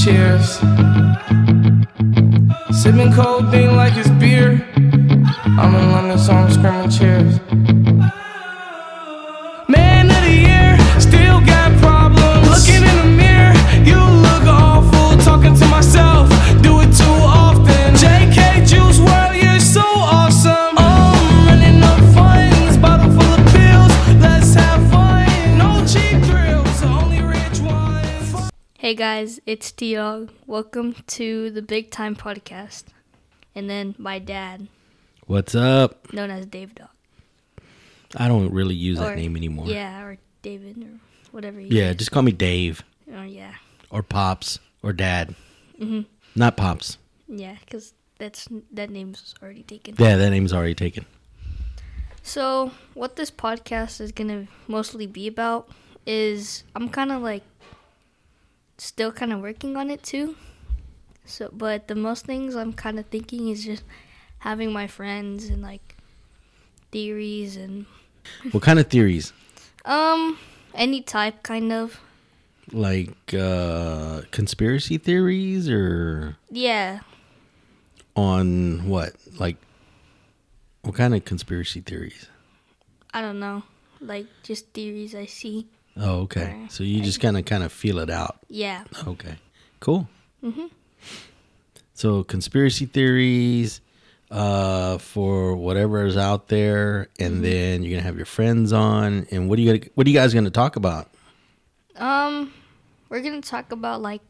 Cheers. Sipping codeine like it's beer. I'm in London, so I'm screaming cheers. Man of the year, still got problems. Looking in the mirror, you look awful. Talking to myself, do it too often. JK Juice WRLD, you're so awesome. I'm running up funds, bottle full of pills. Let's have fun. No cheap thrills, only rich ones. Hey guys, it's T-Dog. Welcome to the Big Time Podcast. And then my dad, What's up? known as Dave Dog. I don't really use Or- that name anymore. Yeah, or David, or whatever you Yeah, just call me Dave Oh, yeah. or Pops or Dad. Mm-hmm. Not Pops. Yeah, because that name's already taken. Yeah, that name's already taken. So, what this podcast is going to mostly be about is I'm kind of like still kind of working on it too. So, but the most things I'm kind of thinking is just having my friends and like theories and What kind of theories? any type kind of. Like conspiracy theories or Yeah. on what? Like what kind of conspiracy theories? I don't know. Like just theories I see. Oh, okay. Or So you just kind of feel it out. Yeah. Okay. Cool. Mhm. So conspiracy theories for whatever is out there, and then you're gonna have your friends on. And what are you guys gonna talk about? We're gonna talk about like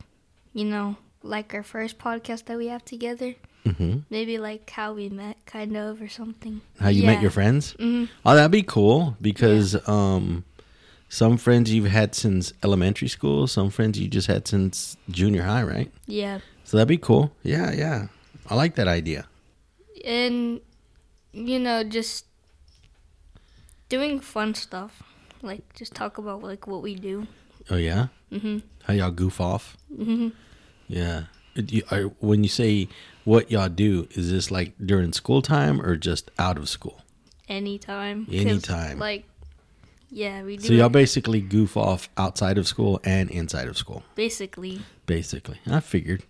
our first podcast that we have together. Mm-hmm. Maybe like how we met, kind of, or something. How you met your friends? Mhm. Oh, that'd be cool because some friends you've had since elementary school, some friends you just had since junior high, right? Yeah. So that'd be cool. Yeah. I like that idea. And just doing fun stuff, like just talk about like what we do. Oh yeah. Mhm. How y'all goof off? Mhm. Yeah. When you say what y'all do, is this like during school time or just out of school? Anytime. 'Cause, Anytime. Like, yeah, we do. So y'all it basically goof off outside of school and inside of school. basically. Basically. I figured.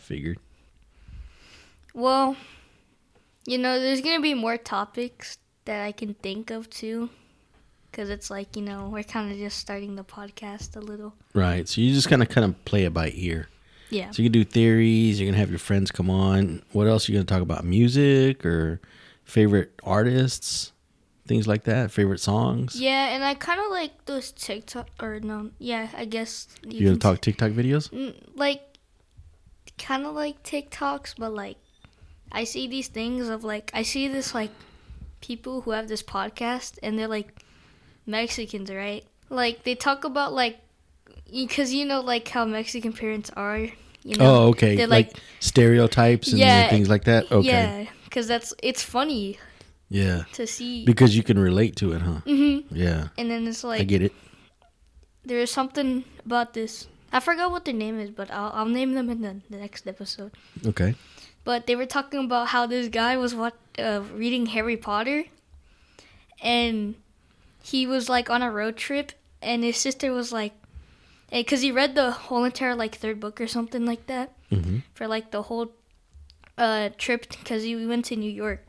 Well, there's going to be more topics that I can think of, too. Because it's like, we're kind of just starting the podcast a little. Right. So you just kind of play it by ear. Yeah. So you can do theories. You're going to have your friends come on. What else are you going to talk about? Music or favorite artists? Things like that? Favorite songs? Yeah, and I kind of like those TikTok, or no, yeah, I guess. You going to talk TikTok videos? Like, kind of like TikToks, but like, I see these things of like, I see this like, people who have this podcast, and they're like, Mexicans, right? Like, they talk about like, because like how Mexican parents are, Oh, okay. They're like stereotypes and Yeah, things like that? Okay. Yeah, because it's funny Yeah. to see. Because you can relate to it, huh? Mm-hmm. Yeah. And then it's like, I get it. there's something about this. I forgot what their name is, but I'll name them in the next episode. Okay. But they were talking about how this guy was reading Harry Potter, and he was like on a road trip, and his sister was like, because he read the whole entire like third book or something like that Mm-hmm. for like the whole trip, because we went to New York,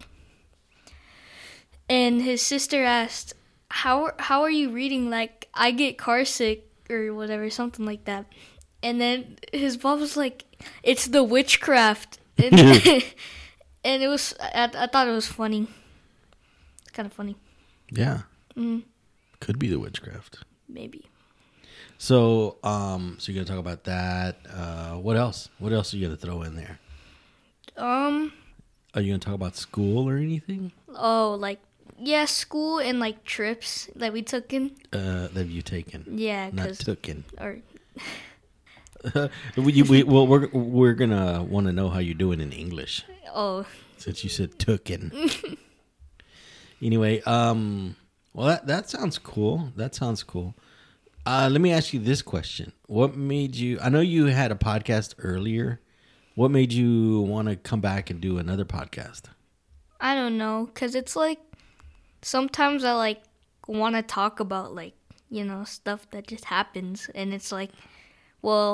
and his sister asked, how are you reading? Like, I get car sick or whatever, something like that. And then his mom was like, it's the witchcraft. And, and it was, I thought it was funny. Kind of funny. Yeah. Mm, Could be the witchcraft. maybe. So, so you're gonna talk about that. What else? What else are you gonna throw in there? Are you gonna talk about school or anything? Oh, like, yeah, school and like trips that we took in. That you taken? Yeah, Not because, tooken. or, Well, we're gonna want to know how you're doing in English oh, since you said tooken. Anyway, well that sounds cool. That sounds cool. Let me ask you this question: what made you? I know you had a podcast earlier. What made you want to come back and do another podcast? I don't know, because it's like, sometimes I like want to talk about like, stuff that just happens, and it's like, well,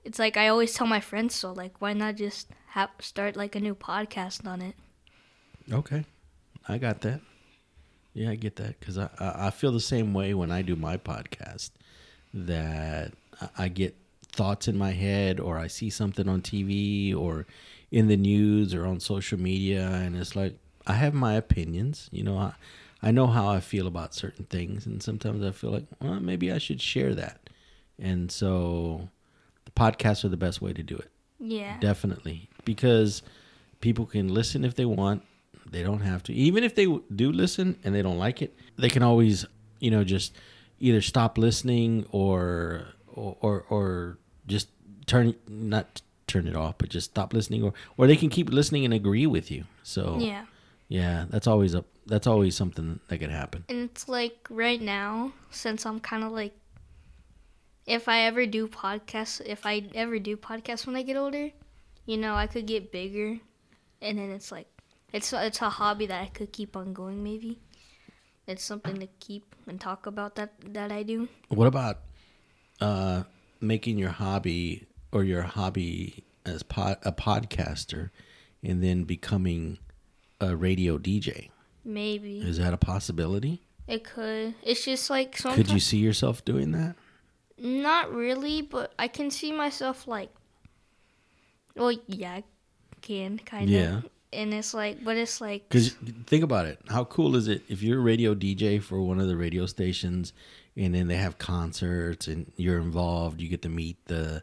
it's like I always tell my friends, so like why not just start like a new podcast on it? Okay, I got that. Yeah, I get that because I feel the same way when I do my podcast. That I get thoughts in my head, or I see something on TV or in the news or on social media, and it's like I have my opinions. You know, I know how I feel about certain things, and sometimes I feel like, well, maybe I should share that. And so the podcasts are the best way to do it. Yeah. Definitely. Because people can listen if they want. They don't have to. Even if they do listen and they don't like it, they can always, you know, just either stop listening or just not turn it off, but just stop listening, or they can keep listening and agree with you. So yeah, that's always something that could happen. And it's like right now, since I'm kind of like, if I ever do podcasts when I get older, you know, I could get bigger, and then it's like, it's a hobby that I could keep on going. Maybe it's something to keep and talk about that I do. What about making your hobby as a podcaster, and then becoming a radio DJ? Maybe. Is that a possibility? It could. It's just like sometimes. Could you see yourself doing that? Not really, but I can see myself like. Well, yeah, I can kind of. Yeah. And it's like, but it's like. Because think about it. How cool is it if you're a radio DJ for one of the radio stations, and then they have concerts and you're involved? You get to meet the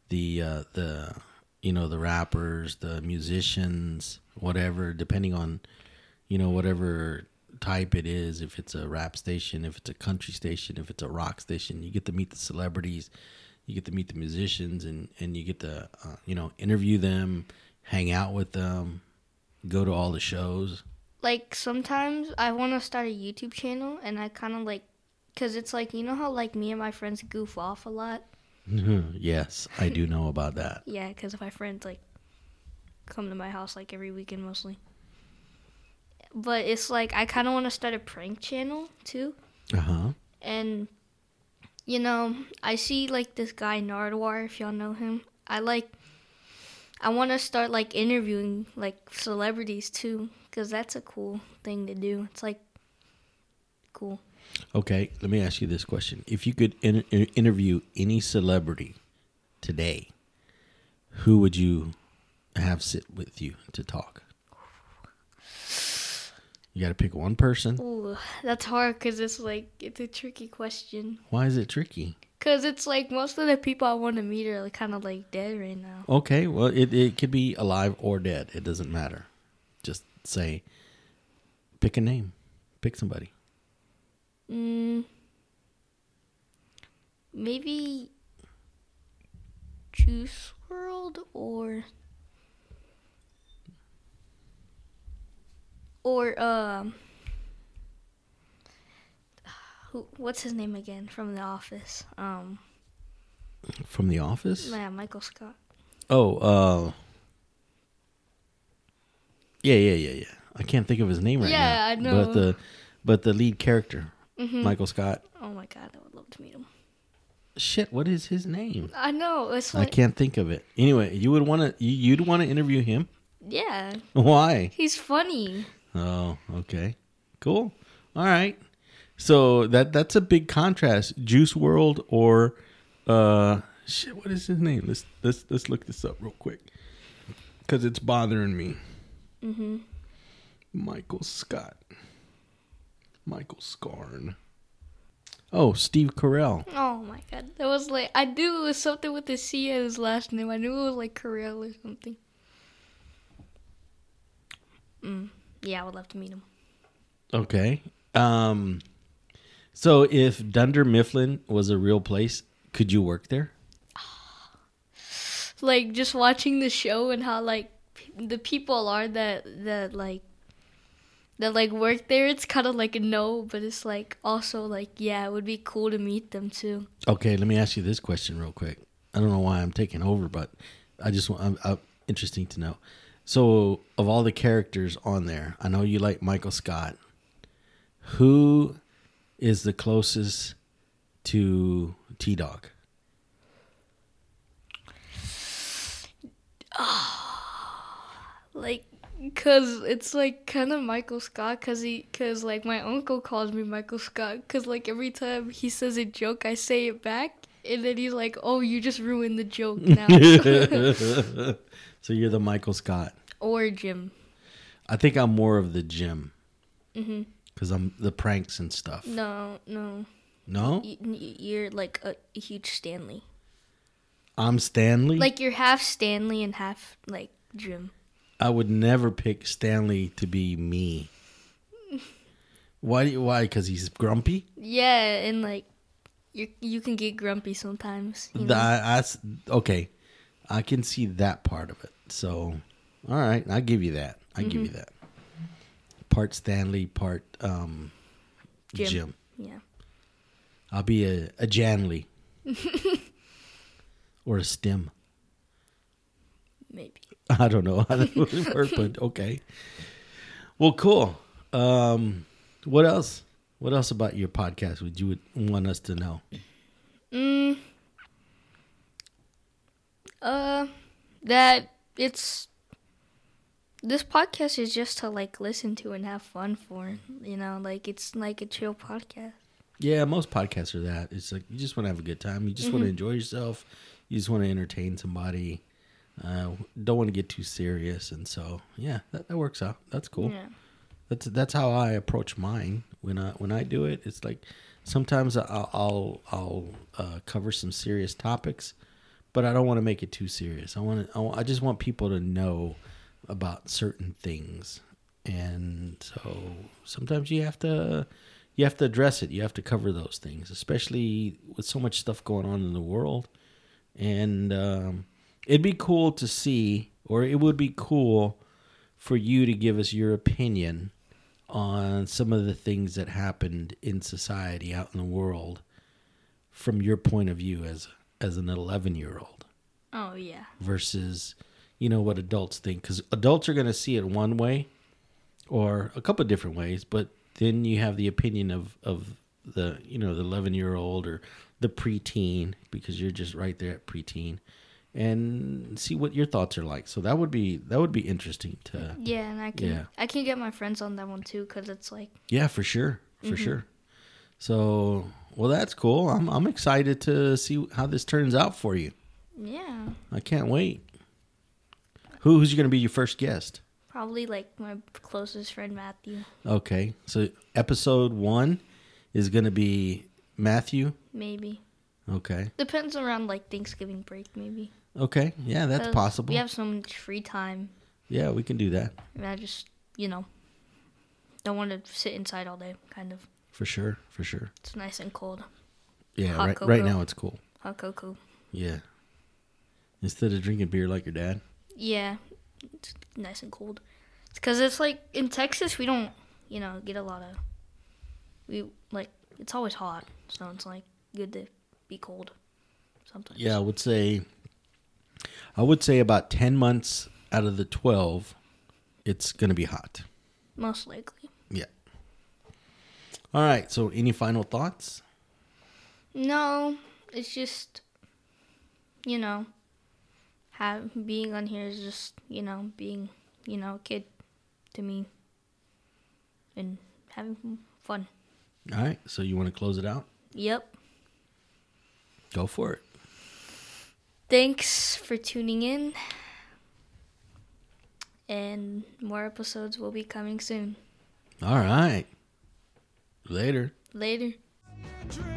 you know, the rappers, the musicians, whatever, depending on, you know, whatever type it is. If it's a rap station, if it's a country station, if it's a rock station, you get to meet the celebrities, you get to meet the musicians, and you get to you know, interview them, hang out with them, go to all the shows. Like sometimes I want to start a YouTube channel, and I kind of like, cause it's like, you know how like me and my friends goof off a lot. Yes, I do know about that. Yeah, because my friends like come to my house like every weekend mostly. But it's like I kind of want to start a prank channel too. And you know, I see like this guy Nardwar, if y'all know him. I want to start like interviewing like celebrities too, because that's a cool thing to do. It's like cool. Okay, let me ask you this question. If you could interview any celebrity today, who would you have sit with you to talk? You got to pick one person. Ooh, that's hard because it's a tricky question. Why is it tricky? Because it's like most of the people I want to meet are like, kind of like dead right now. Okay, well, it could be alive or dead. It doesn't matter. Just say, pick a name. Pick somebody. Maybe Juice WRLD or what's his name again from The Office? From The Office? Yeah, Michael Scott. Oh, yeah. I can't think of his name right now. Yeah, I know. But the lead character, Michael Scott. Oh my God, I would love to meet him. Shit, what is his name? I know. It's I like, can't think of it. Anyway, you'd want to interview him? yeah, Why? he's funny. Oh, okay. Cool. All right. So that's a big contrast. Juice WRLD or shit, what is his name? Let's look this up real quick, cuz it's bothering me. Michael Scott. Michael Scarn. Oh, Steve Carell. Oh my God, that was like, I knew it was something with the C at his last name. I knew it was like Carell or something. Yeah, I would love to meet him. Okay. So if Dunder Mifflin was a real place, could you work there? Like just watching the show and how like the people are that work there, it's kind of like a no, but it's like also like, yeah, it would be cool to meet them too. Okay, let me ask you this question real quick. I don't know why I'm taking over, but I'm interesting to know. So, of all the characters on there, I know you like Michael Scott. Who is the closest to T-Dog? Like, cause it's like kind of Michael Scott, cause like my uncle calls me Michael Scott, cause like every time he says a joke, I say it back, and then he's like, "Oh, you just ruined the joke now." So you're the Michael Scott. Or Jim. I think I'm more of the Jim. Mhm. Because I'm the pranks and stuff. No. No? You're like a huge Stanley. I'm Stanley? Like you're half Stanley and half like Jim. I would never pick Stanley to be me. Why? Because he's grumpy? Yeah, and like you can get grumpy sometimes. You know? Okay. I can see that part of it. So, all right. I'll give you that. Give you that. Part Stanley, part Jim. Yeah. I'll be a Janley. Or a Stim. Maybe. I don't know how that would work, but okay. Well, cool. What else? What else about your podcast would you want us to know? That this podcast is just to like listen to and have fun for, you know, like it's like a chill podcast. Yeah, most podcasts are that. It's like you just want to have a good time. You just want to enjoy yourself. You just want to entertain somebody. Don't want to get too serious, and so yeah, that works out. That's cool. Yeah. That's how I approach mine when I do it. It's like sometimes I'll cover some serious topics, but I don't want to make it too serious. I just want people to know about certain things, and so sometimes you have to address it. You have to cover those things, especially with so much stuff going on in the world. And it'd be cool to see, or it would be cool for you to give us your opinion on some of the things that happened in society out in the world from your point of view as an 11-year-old. Oh, yeah. Versus, what adults think. Because adults are going to see it one way or a couple of different ways, but then you have the opinion of the, the 11-year-old or the preteen, because you're just right there at preteen, and see what your thoughts are like. So that would be interesting to. Yeah, and I can get my friends on that one too, because it's like. Yeah, for sure, sure. So, well, that's cool. I'm excited to see how this turns out for you. Yeah. I can't wait. Who's going to be your first guest? Probably like my closest friend Matthew. Okay, so episode 1 is going to be Matthew. Maybe. Okay. Depends around like Thanksgiving break, maybe. Okay, yeah, that's possible. We have so much free time. Yeah, we can do that. And I just, don't want to sit inside all day, kind of. For sure. It's nice and cold. Yeah, right now it's cool. Hot cocoa. Yeah. Instead of drinking beer like your dad. Yeah, it's nice and cold. It's because it's like in Texas we don't, get a lot of. It's always hot, so it's like good to be cold sometimes. Yeah, I would say about 10 months out of the 12, it's going to be hot. Most likely. Yeah. All right, so any final thoughts? No, it's just, being on here is just, being, a kid to me and having fun. All right, so you want to close it out? Yep. Go for it. Thanks for tuning in. And more episodes will be coming soon. All right. Later. Later. Dream.